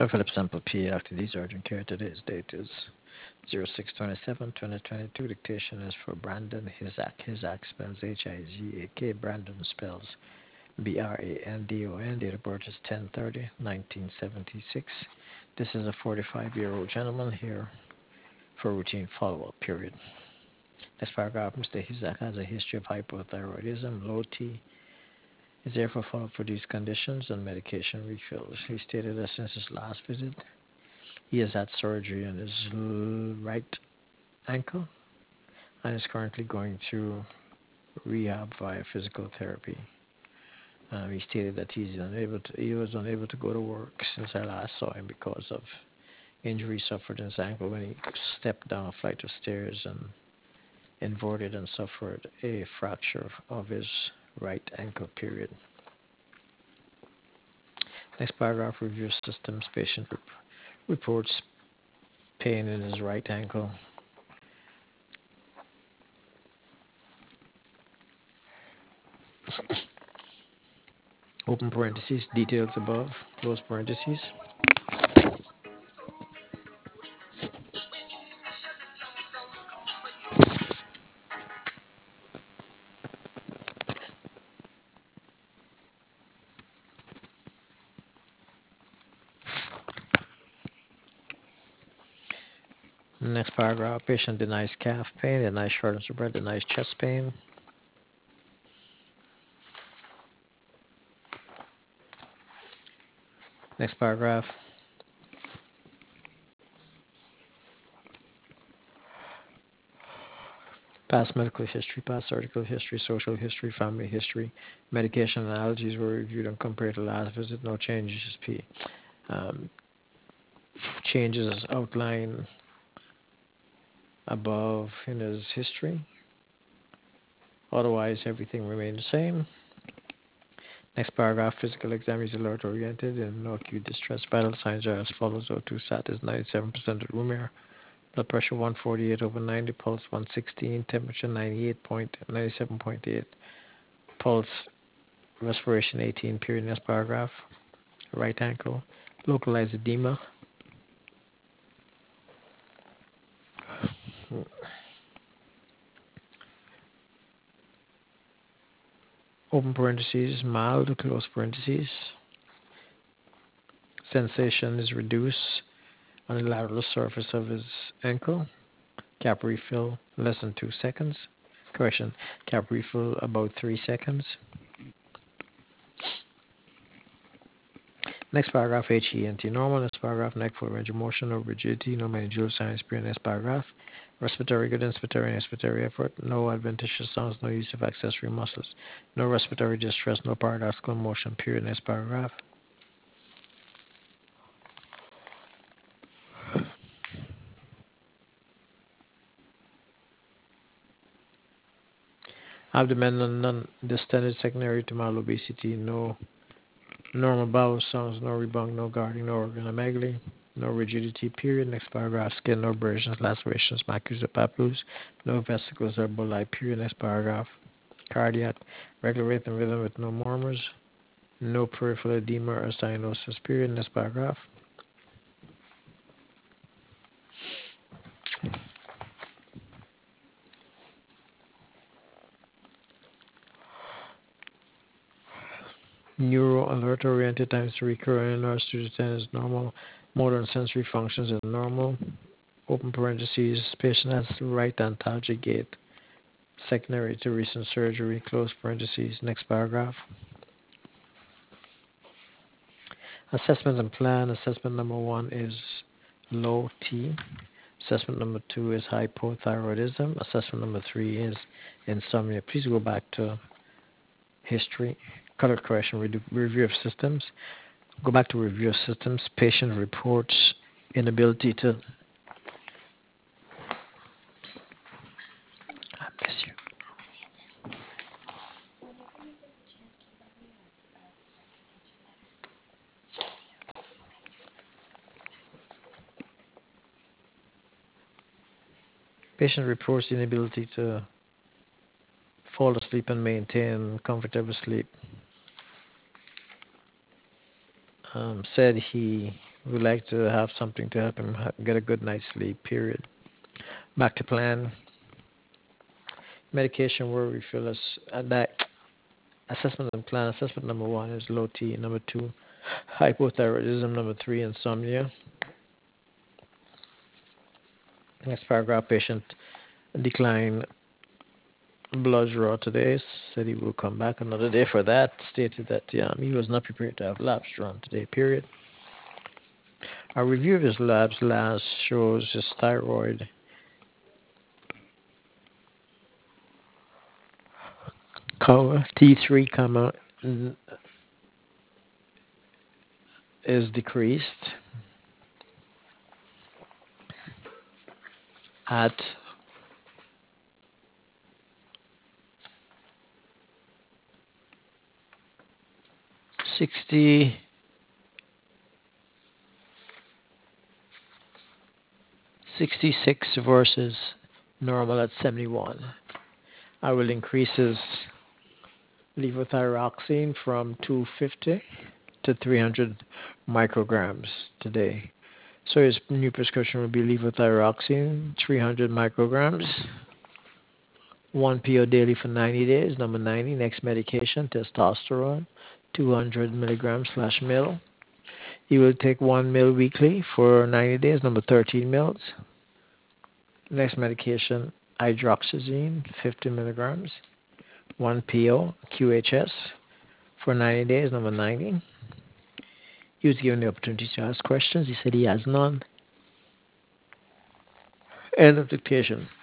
Philip Sample P. Dr. D's urgent care. Today's date is 06/27/2022. Dictation is for Brandon Hizak. Hizak spells Hizak. Brandon spells Brandon. Date of birth is 10/30/1976. This is a 45-year-old gentleman here for routine follow-up period. Next paragraph, Mr. Hizak has a history of hypothyroidism, low T, is therefore follow-up for these conditions and medication refills. He stated that since his last visit, he has had surgery on his right ankle and is currently going through rehab via physical therapy. He stated that he was unable to go to work since I last saw him because of injury suffered in his ankle when he stepped down a flight of stairs and inverted and suffered a fracture of his right ankle period. Next paragraph, review systems. Patient reports pain in his right ankle. Open parentheses, details above, close parentheses. Next paragraph, patient denies calf pain, denies shortness of breath, denies chest pain. Next paragraph, past medical history, past surgical history, social history, family history. Medication and allergies were reviewed and compared to last visit. No changes, P. Um, Changes outlined above in his history. Otherwise, everything remained the same. Next paragraph, physical exam is alert oriented and no acute distress. Vital signs are as follows. O2 sat is 97% of room air. Blood pressure 148/90, pulse 116, temperature 97.8, pulse respiration 18, period. Next paragraph, right ankle, localized edema. Open parentheses, mild, close parentheses. Sensation is reduced on the lateral surface of his ankle. Cap refill less than 2 seconds. Correction, cap refill about 3 seconds. Next paragraph, HENT normal. Next paragraph, neck full range of motion, no rigidity, no meningeal sinus period. Next paragraph, respiratory good, inspiratory and expiratory effort, no adventitious sounds, no use of accessory muscles, no respiratory distress, no paradoxical motion period. Next paragraph. Abdominal non-distended secondary to mild obesity, no normal bowel sounds, no rebound, no guarding, no organomegaly, no rigidity period. Next paragraph, skin, no abrasions, lacerations, macular papules, no vesicles or bulli period. Next paragraph, cardiac, regular rate and rhythm with no murmurs, no peripheral edema or cyanosis period. Next paragraph. Neuro alert oriented times to recur in nurse to 10 is normal. Motor and sensory functions is normal. Open parentheses, patient has right antalgic gait secondary to recent surgery, close parentheses. Next paragraph. Assessment and plan. Assessment number 1 is low T. Assessment number 2 is hypothyroidism. Assessment number 3 is insomnia. Please go back to history, color correction, review of systems. Go back to review of systems. Patient reports inability to. I bless you. Patient reports inability to fall asleep and maintain comfortable sleep. Said he We like to have something to help him get a good night's sleep, period. Back to plan. Medication where we feel that assessment and plan. Assessment number one is low T. Number two, hypothyroidism. Number three, insomnia. Next paragraph, patient decline blood draw today. Said he will come back another day for that. Stated that he was not prepared to have labs drawn today, period. A review of his labs last shows his thyroid T3 is decreased at 60 66 versus normal at 71. I will increase his levothyroxine from 250 to 300 micrograms today. So his new prescription will be levothyroxine, 300 micrograms, 1 PO daily for 90 days. Number 90, next medication, testosterone, 200 milligrams slash mil. He will take 1 mil weekly for 90 days. Number 13 mils. Next medication, hydroxyzine, 50 milligrams, 1 PO QHS for 90 days. Number 90. He was given the opportunity to ask questions. He said he has none. End of dictation.